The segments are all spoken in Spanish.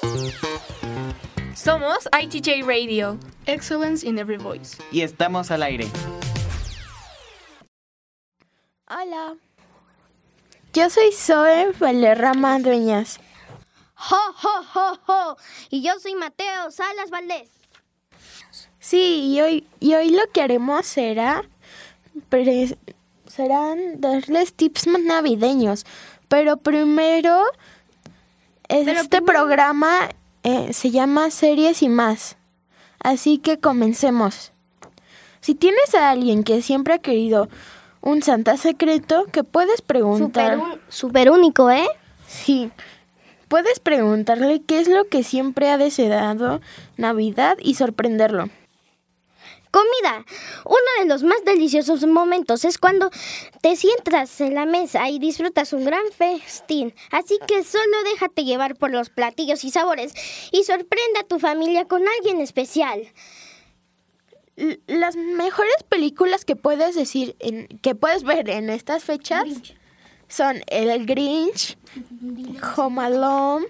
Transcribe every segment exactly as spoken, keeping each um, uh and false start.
Somos I T J Radio. Excellence in every voice. Y estamos al aire. Hola. Yo soy Zoe Valderrama Dueñas. ¡Jo, jo, jo, jo! Y yo soy Mateo Salas Valdés. Sí, y hoy, y hoy lo que haremos será... Pre- serán darles tips más navideños. Pero primero... Pero este primero- programa eh, se llama Series y Más. Así que comencemos. Si tienes a alguien que siempre ha querido un Santa secreto, que puedes preguntar... Super, un- super único, ¿eh? Sí. Puedes preguntarle qué es lo que siempre ha deseado Navidad y sorprenderlo. Comida. Uno de los más deliciosos momentos es cuando te sientas en la mesa y disfrutas un gran festín. Así que solo déjate llevar por los platillos y sabores y sorprende a tu familia con alguien especial. L- Las mejores películas que puedes decir en, que puedes ver en estas fechas son El Grinch, Home Alone.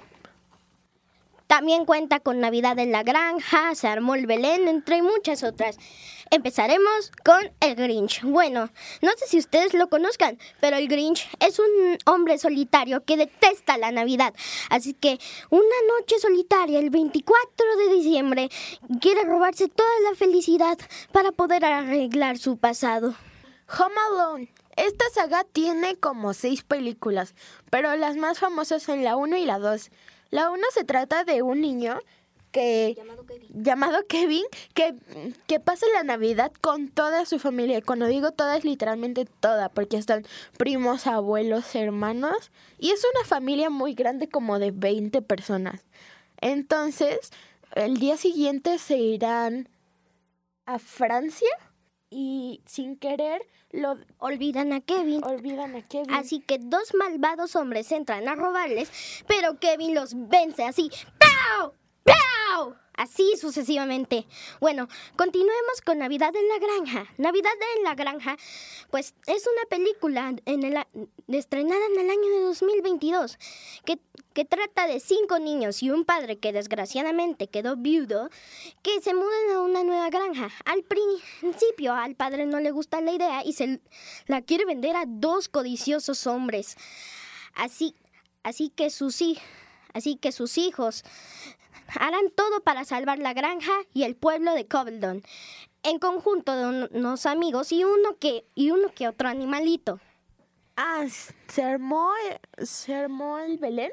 También cuenta con Navidad en la Granja, Se armó el Belén, entre muchas otras. Empezaremos con el Grinch. Bueno, no sé si ustedes lo conozcan, pero el Grinch es un hombre solitario que detesta la Navidad. Así que una noche solitaria, el veinticuatro de diciembre, quiere robarse toda la felicidad para poder arreglar su pasado. Home Alone. Esta saga tiene como seis películas, pero las más famosas son la uno y la dos. La uno se trata de un niño que Llamado Kevin. llamado Kevin que, que pasa la Navidad con toda su familia. Y cuando digo toda es literalmente toda, porque están primos, abuelos, hermanos. Y es una familia muy grande, como de veinte personas. Entonces, el día siguiente se irán a Francia y sin querer lo Olvidan a Kevin. olvidan a Kevin. Así que dos malvados hombres entran a robarles, pero Kevin los vence así. ¡Pau! ¡Pau! Así sucesivamente. Bueno, continuemos con Navidad en la Granja. Navidad en la Granja, pues es una película en el, a- estrenada en el año de dos mil veintidós que, que trata de cinco niños y un padre que desgraciadamente quedó viudo, que se mudan a una nueva granja. Al principio al padre no le gusta la idea y se la quiere vender a dos codiciosos hombres. Así, así que sus hi- así que sus hijos harán todo para salvar la granja y el pueblo de Cobbledon, en conjunto de un- unos amigos y uno que y uno que otro animalito. Ah, se armó, se armó el Belén.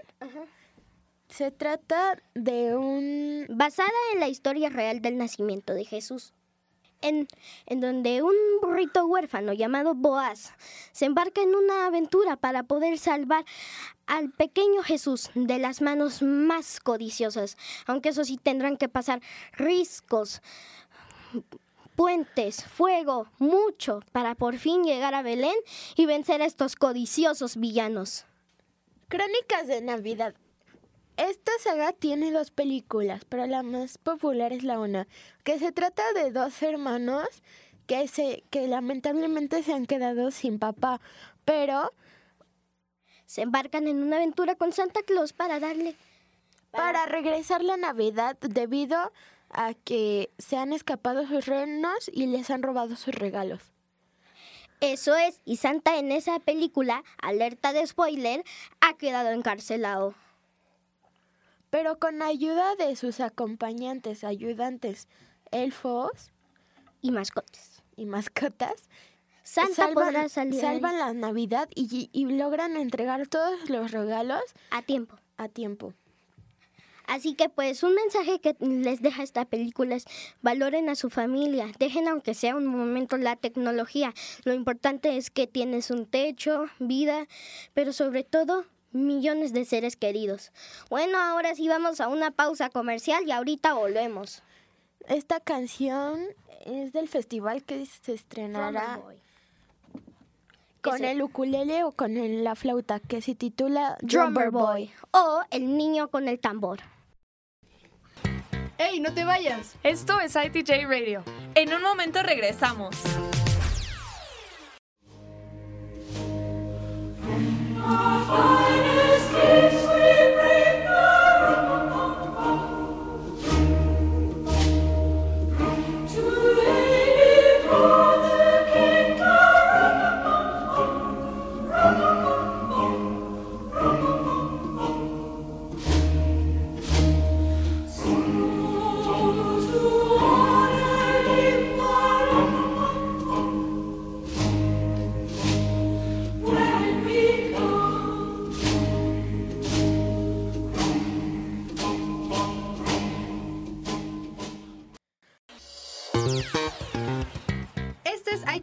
Se trata de un... Basada en la historia real del nacimiento de Jesús, en, en donde un burrito huérfano llamado Boaz se embarca en una aventura para poder salvar al pequeño Jesús de las manos más codiciosas, aunque eso sí tendrán que pasar riscos, puentes, fuego, mucho, para por fin llegar a Belén y vencer a estos codiciosos villanos. Crónicas de Navidad. Esta saga tiene dos películas, pero la más popular es la una, que se trata de dos hermanos que, se, que lamentablemente se han quedado sin papá, pero Se embarcan en una aventura con Santa Claus para darle... para regresar la Navidad debido a que se han escapado sus reinos y les han robado sus regalos. Eso es, y Santa en esa película, alerta de spoiler, ha quedado encarcelado. Pero con ayuda de sus acompañantes, ayudantes, elfos Y mascotas. y mascotas, Santa podrá salir salvan la Navidad y, y logran entregar todos los regalos a tiempo. a tiempo. Así que pues un mensaje que les deja esta película es: valoren a su familia, dejen aunque sea un momento la tecnología. Lo importante es que tienes un techo, vida, pero sobre todo millones de seres queridos. Bueno, ahora sí vamos a una pausa comercial y ahorita volvemos. Esta canción es del festival que se estrenará Drummer Boy. con se- el ukulele o con el- la flauta, que se titula Drummer Boy o El niño con el tambor. ¡Ey, no te vayas! Esto es I T J Radio. En un momento regresamos.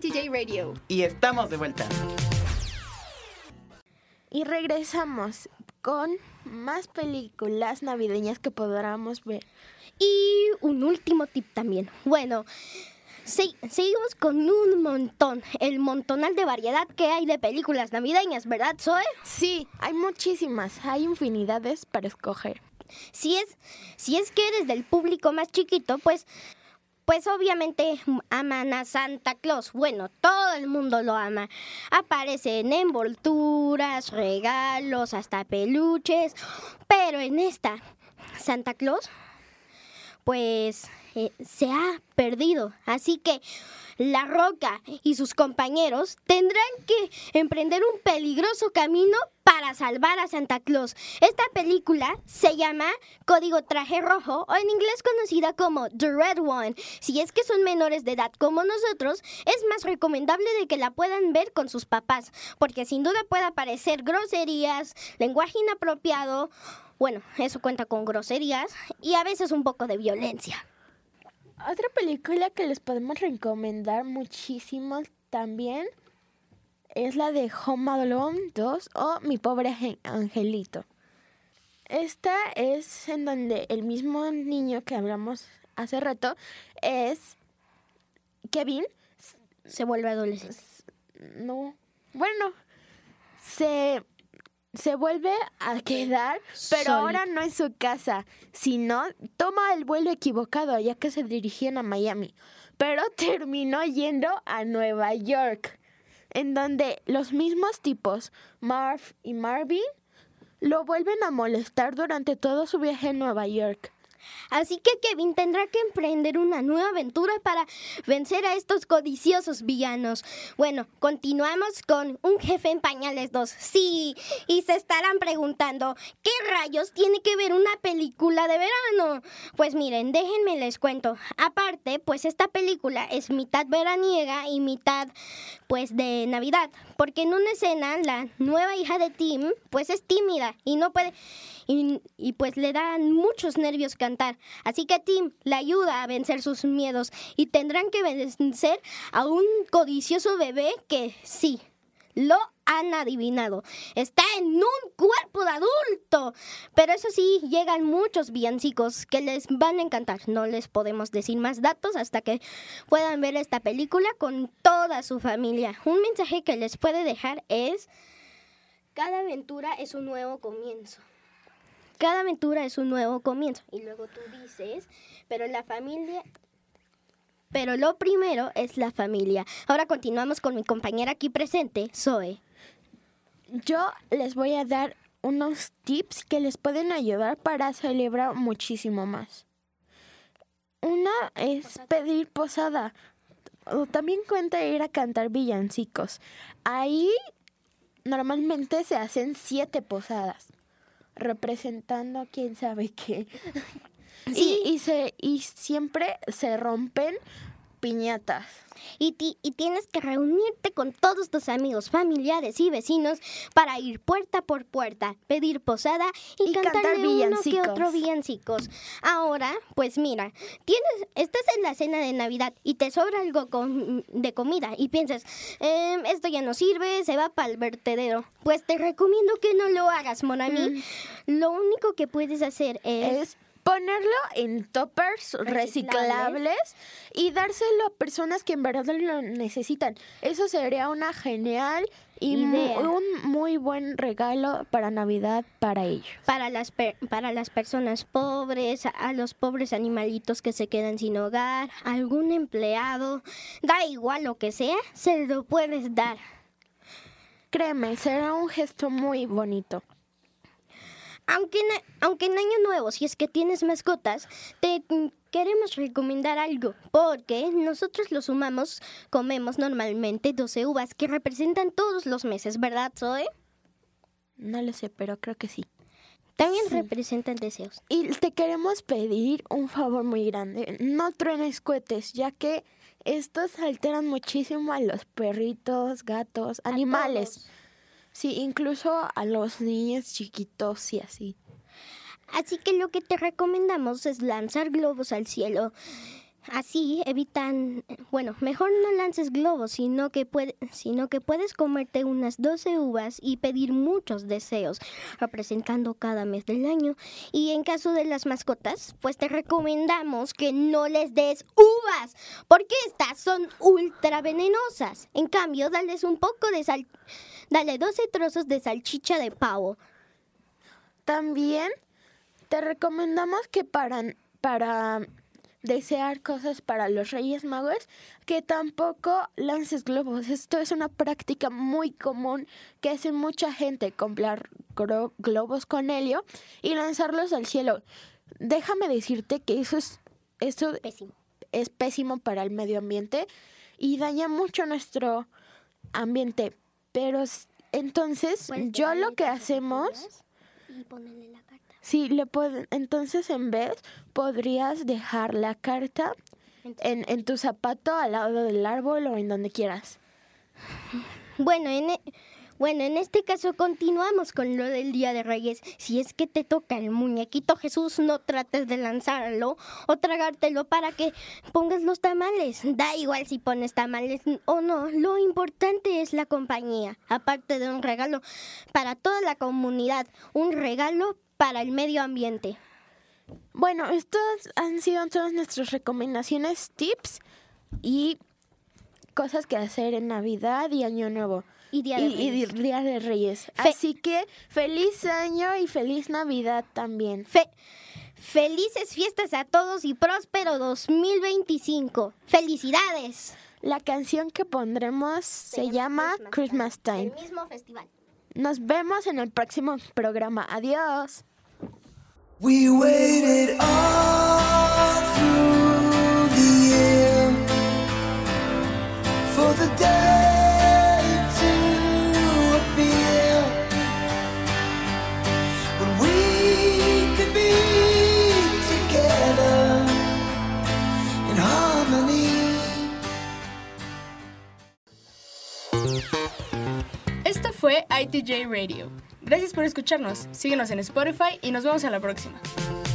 T J Radio. Y estamos de vuelta. Y regresamos con más películas navideñas que podamos ver. Y un último tip también. Bueno, se- seguimos con un montón, el montonal de variedad que hay de películas navideñas, ¿verdad, Zoe? Sí, hay muchísimas, hay infinidades para escoger. Si es, si es que eres del público más chiquito, pues, pues obviamente aman a Santa Claus. Bueno, todo el mundo lo ama. Aparecen envolturas, regalos, hasta peluches. Pero en esta, Santa Claus, pues eh, se ha perdido. Así que La Roca y sus compañeros tendrán que emprender un peligroso camino para salvar a Santa Claus. Esta película se llama Código Traje Rojo, o en inglés conocida como The Red One. Si es que son menores de edad como nosotros, es más recomendable de que la puedan ver con sus papás, porque sin duda puede aparecer groserías, lenguaje inapropiado, bueno, eso cuenta con groserías, y a veces un poco de violencia. Otra película que les podemos recomendar muchísimo también es la de Home Alone dos o Mi Pobre Ange- Angelito. Esta es en donde el mismo niño que hablamos hace rato es Kevin. Se vuelve adolescente. No, bueno, se, se vuelve a quedar, pero Solito. ahora no en su casa, sino toma el vuelo equivocado, ya que se dirigían a Miami, pero terminó yendo a Nueva York, en donde los mismos tipos, Marv y Marvin, lo vuelven a molestar durante todo su viaje a Nueva York. Así que Kevin tendrá que emprender una nueva aventura para vencer a estos codiciosos villanos. Bueno, continuamos con Un Jefe en Pañales dos. Sí, y se estarán preguntando, ¿qué rayos tiene que ver una película de verano? Pues miren, déjenme les cuento. Aparte, pues esta película es mitad veraniega y mitad, pues, de Navidad. Porque en una escena, la nueva hija de Tim, pues es tímida y no puede... Y, y pues le dan muchos nervios cantar. Así que Tim le ayuda a vencer sus miedos y tendrán que vencer a un codicioso bebé que sí, lo han adivinado. Está en un cuerpo de adulto. Pero eso sí, llegan muchos villancicos que les van a encantar. No les podemos decir más datos hasta que puedan ver esta película con toda su familia. Un mensaje que les puede dejar es: cada aventura es un nuevo comienzo. Cada aventura es un nuevo comienzo. Y luego tú dices, pero la familia... Pero lo primero es la familia. Ahora continuamos con mi compañera aquí presente, Zoe. Yo les voy a dar unos tips que les pueden ayudar para celebrar muchísimo más. Una es pedir posada. O también cuenta ir a cantar villancicos. Ahí normalmente se hacen siete posadas, representando quién sabe qué. Sí. Y, y, se, y siempre se rompen piñatas. Y, ti- y tienes que reunirte con todos tus amigos, familiares y vecinos para ir puerta por puerta, pedir posada y, Y cantar cantarle uno que villancicos. otro villancicos. Ahora, pues mira, tienes, estás en la cena de Navidad y te sobra algo com- de comida y piensas, "Em, esto ya no sirve, se va para el vertedero". Pues te recomiendo que no lo hagas, mon ami. Lo único que puedes hacer es... Es ponerlo en toppers reciclables y dárselo a personas que en verdad lo necesitan. Eso sería una genial y mu- Idea. un muy buen regalo para Navidad para ellos. Para las, per- para las personas pobres, a, a los pobres animalitos que se quedan sin hogar, a algún empleado, da igual lo que sea, se lo puedes dar. Créeme, será un gesto muy bonito. Aunque en, aunque en Año Nuevo, si es que tienes mascotas, te mm, queremos recomendar algo, porque nosotros los humanos comemos normalmente doce uvas que representan todos los meses, ¿verdad, Zoe? No lo sé, pero creo que sí. También Sí. representan deseos. Y te queremos pedir un favor muy grande. No truenes cohetes, ya que estos alteran muchísimo a los perritos, gatos, animales. todos. Sí, incluso a los niños chiquitos y así. Así que lo que te recomendamos es lanzar globos al cielo. Así evitan, bueno, mejor no lances globos, sino que, puede, sino que puedes comerte unas doce uvas y pedir muchos deseos, representando cada mes del año. Y en caso de las mascotas, pues te recomendamos que no les des uvas, porque estas son ultra venenosas. En cambio, dales un poco de sal, dale doce trozos de salchicha de pavo. También te recomendamos que para... para desear cosas para los Reyes Magos, que tampoco lances globos. Esto es una práctica muy común que hace mucha gente, comprar gro- globos con helio y lanzarlos al cielo. Déjame decirte que eso es eso Pésimo. es pésimo para el medio ambiente y daña mucho nuestro ambiente. Pero s- entonces Puedes yo dejarle lo que cosas hacemos... frías y ponerle la carta. Sí, le pod- entonces en vez podrías dejar la carta en, en tu zapato al lado del árbol o en donde quieras. Bueno, en, e- bueno, en este caso continuamos con lo del Día de Reyes. Si es que te toca el muñequito Jesús, no trates de lanzarlo o tragártelo para que pongas los tamales. Da igual si pones tamales o no, lo importante es la compañía. Aparte de un regalo para toda la comunidad, un regalo para el medio ambiente. Bueno, estas han sido todas nuestras recomendaciones, tips y cosas que hacer en Navidad y Año Nuevo. Y Día de y, y Reyes. Día de Reyes. Fe- Así que feliz año y feliz Navidad también. Fe- Felices fiestas a todos y próspero dos mil veinticinco. ¡Felicidades! La canción que pondremos se llama Christmas Time. El mismo festival. Nos vemos en el próximo programa. Adiós. We waited all through the year for the day to appear when we could be together in harmony. Esto fue I T J Radio. Gracias por escucharnos. Síguenos en Spotify y nos vemos en la próxima.